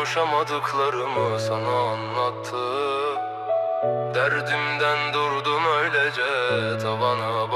konuşamadıklarımı sana anlattım. Derdimden durdum öylece tavana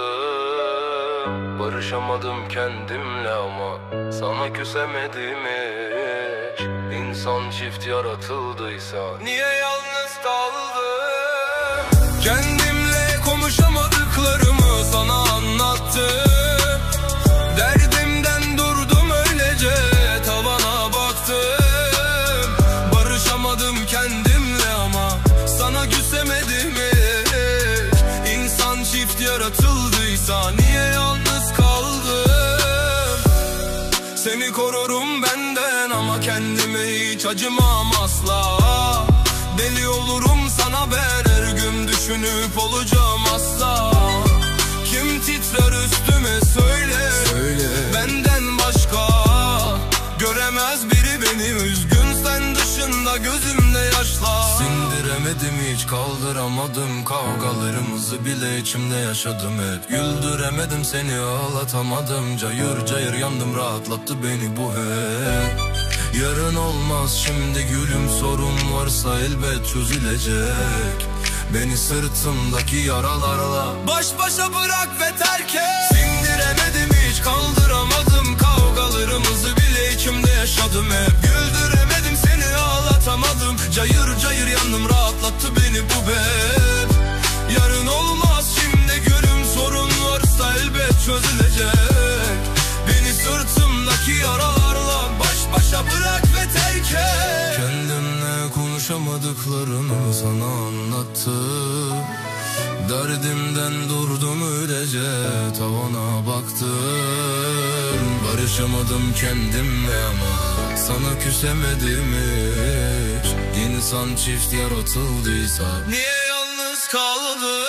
baktım. Barışamadım kendimle ama sana küsemedim hiç. İnsan çift yaratıldıysa niye yalnız kaldım? Kendimle konuşamadıklarımı sana anlattım. Derdimden durdum öylece tavana baktım. Barışamadım kendimle ama sana küsemedim hiç. İnsan çift yaratıldıysa niye yalnız kaldım? Seni korurum benden ama kendime hiç acımam asla. Deli olurum sana ben, her gün düşünüp olacağım asla. Kim titrer üstüme söyle, benden başka göremez biri beni üzgün, sen dışında gözümde yaşlar. Sindiremedim hiç, kaldıramadım kavgalarımızı bile içimde yaşadım hep. Güldüremedim seni, ağlatamadım, cayır cayır yandım, rahatlattı beni bu hep. Yarın olmaz şimdi gülüm, sorun varsa elbet çözülecek. Beni sırtımdaki yaralarla baş başa bırak ve terk et. Sindiremedim hiç, kaldıramadım kavgalarımızı bile içimde yaşadım hep. Güldüremedim seni, ağlatamadım, cayır cayır yandım, rahatlattı beni bu hep. Yarın olmaz şimdi gülüm, sorun varsa elbet çözülecek. Beni sırtımdaki yaralarla baş başa bırak ve terk et. Kendimle konuşamadıklarımı sana anlattım. Derdimden durdum öylece tavana baktım. Barışamadım kendimle ama sana küsemedim hiç. İnsan çift yaratıldıysa niye yalnız kaldım?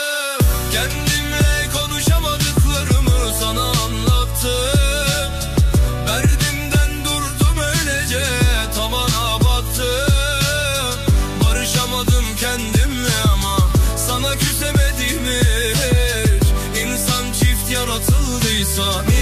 Kendimle konuşamadıklarımı sana anlattım. Derdimden durdum öylece tavana baktım. Barışamadım kendimle ama sana küsemedim hiç. İnsan çift yaratıldıysa